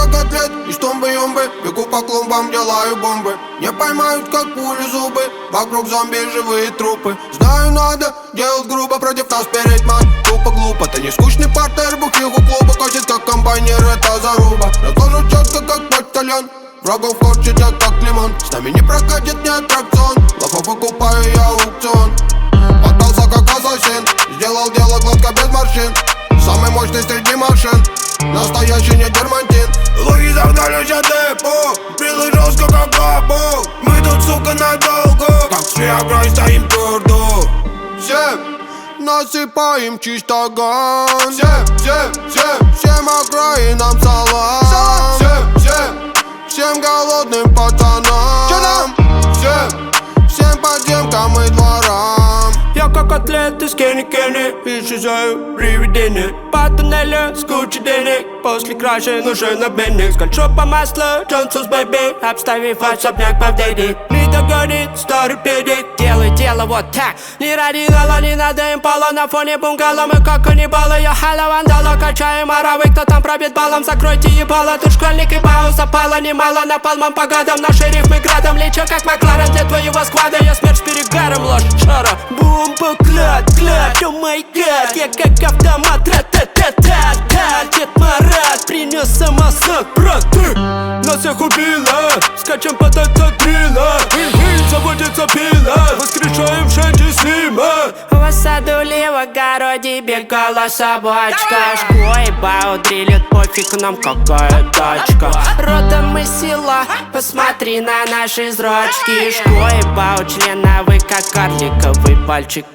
как атлет из тумбы-юмбы. Бегу по клумбам, делаю бомбы. Не поймают, как пули зубы. Вокруг зомби живые трупы. Знаю, надо делать грубо, против нас переть мать. Тупо глупо, ты не скучный партнер, бухих у клуба. Косит как комбайнер, это заруба. Разложу четко, как почтальон. Врагов корчит я, как лимон. С нами не прокатит ни аттракцион. Лохов покупаю я аукцион. Поддался как ассасин. Сделал дело гладко без морщин. Самый мощный среди машин. Настоящий не дермантин. Луи загнали за депо. Брилы жестко как габо. Мы тут, сука, надолго. Как свиагрой стоим твердо. Всем насыпаем чистоган. Всем окраинам салам. Всем голодным пацанам. Всем подземкам и дворам. Я как атлет из Кенни-Кенни. Исчезаю при видении. По туннелю с кучей денег. После краши нужен обменник. Скольжу по маслу, Джонсонс бэйби. Обставив особняк по вдейди. Не догонит старый педик. Делай дело вот так. Не ради гала, не надо импала. На фоне бунгало мы как каннибалы. Я халя вандала, качаем оравы. Кто там пробит баллом, закройте ебало. Ты школьник и пауза пала немало. Напалмом по годам, наши рифмы градом. Лечу как Макларен для твоего сквада. Я смерть с перегаром, ложь шара. Бомба, клад, о май гад. Я как автомат, ра-та-та-та-та. Дед Марат принес самосад, брат, ты нас всех убила. Скачем податься дрила. Заводится пила. Воскрешаем Шенджи Слима. В саду ли в огороде бегала собачка. Шкой баудрилит, пофиг нам какая тачка. Родом мы села, посмотри на наши зрачки. Шкой бау членовый, как карликовый пальчик.